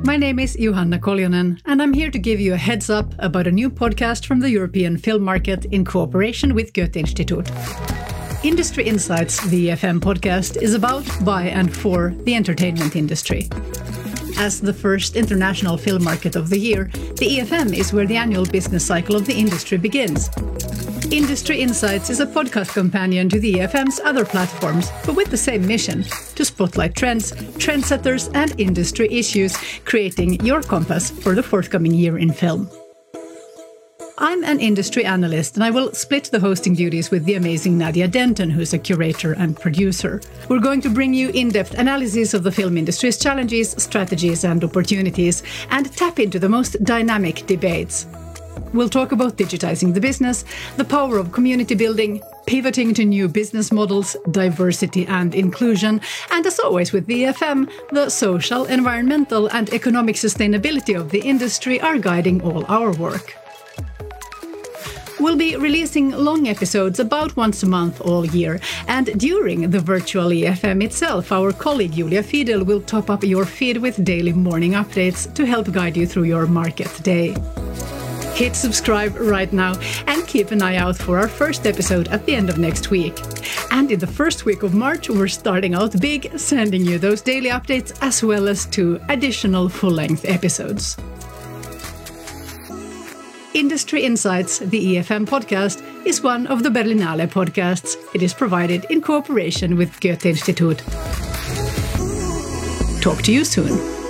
My name is Johanna Koljonen, and I'm here to give you a heads up about a new podcast from the European film market in cooperation with Goethe-Institut. Industry Insights, the EFM podcast, is about, by and for the entertainment industry. As the first international film market of the year, the EFM is where the annual business cycle of the industry begins. Industry Insights is a podcast companion to the EFM's other platforms, but with the same mission, to spotlight trends, trendsetters, and industry issues, creating your compass for the forthcoming year in film. I'm an industry analyst, and I will split the hosting duties with the amazing Nadia Denton, who's a curator and producer. We're going to bring you in-depth analysis of the film industry's challenges, strategies, and opportunities, and tap into the most dynamic debates. We'll talk about digitizing the business, the power of community building, pivoting to new business models, diversity and inclusion, and as always with the EFM, the social, environmental, and economic sustainability of the industry are guiding all our work. We'll be releasing long episodes about once a month all year, and during the virtual EFM itself, our colleague Julia Fiedel will top up your feed with daily morning updates to help guide you through your market day. Hit subscribe right now and keep an eye out for our first episode at the end of next week. And in the first week of March, we're starting out big, sending you those daily updates as well as 2 additional full-length episodes. Industry Insights, the EFM podcast, is one of the Berlinale podcasts. It is provided in cooperation with Goethe-Institut. Talk to you soon.